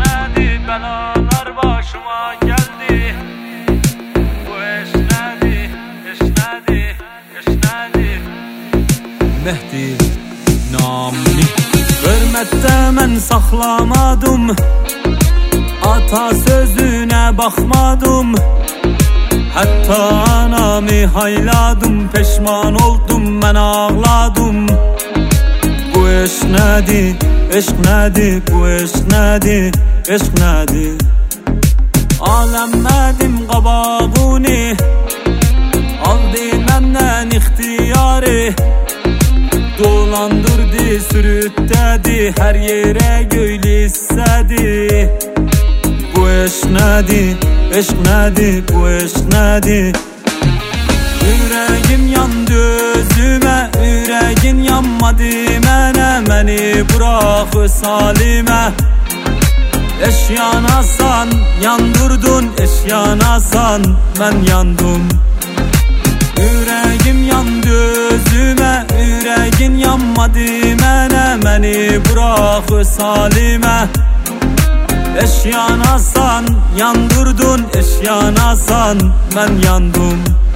nedir? Belalar başıma geldi. Bu eş nedir? Eş nedir? Eş nedir? Mehdi Nami. Hörmətdə mən saxlamadım, ata sözünə baxmadım. Hətta anamı hayladım, peşman oldum, mən ağladım. Bu eşq nədir, eşq nədir, bu eşq nədir, eşq nədir? Aləmmədim qabağını, aldı məndən ixtiyarı. Dolandırdı, sürütledi, her yere göylü istedi. Bu eşq nədir, eşq nədir, bu eşq nədir? Ürəyim yandı özümə, ürəyin yanmadı mənə. Məni burax salimə. Eş yanasan, yandırdın, eş yanasan, mən yandım. Ürəyim yandı özümə, ürəyin yanmadı mənə. Məni burax salimə. Eş yanasan, yandırdın, eş yanasan, mən yandım.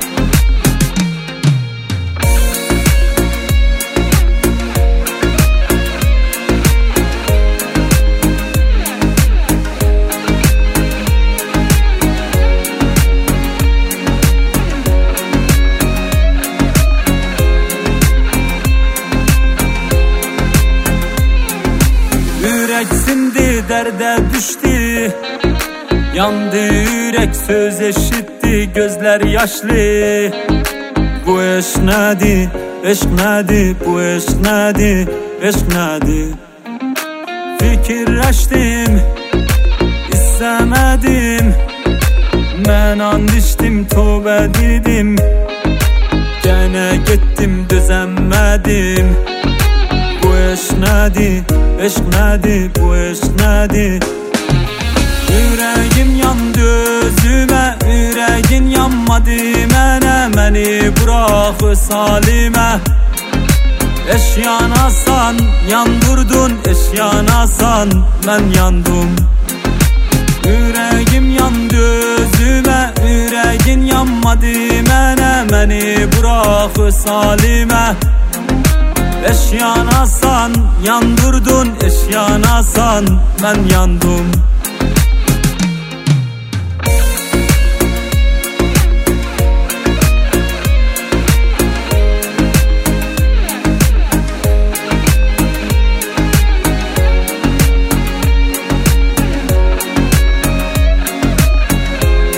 Ürəksindi, dərdə düşdü, yandı ürək, söz eşitdi, gözlər yaşlı. Bu eşq nədir, eşq nədir, bu eşq nədir, eşq nədir? Fikirləşdim, istəmədim, mən and içdim, tövbə dedim. Gənə getdim, dözəmədim. Bu eşq nədir, eşq nədir, bu eşq nədir? Ürəyim yandı özümə, ürəyin yanmadı mənə. Məni burax salimə. Eş yanasan, yandırdın, eş yanasan, mən yandım. Ürəyim yandı özümə, ürəyin yanmadı mənə. Məni burax salimə. Eş yanasan, yandırdın, eş yanasan, mən yandım.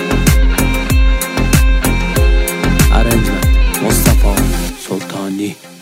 Arrangement Mustafa Sultani.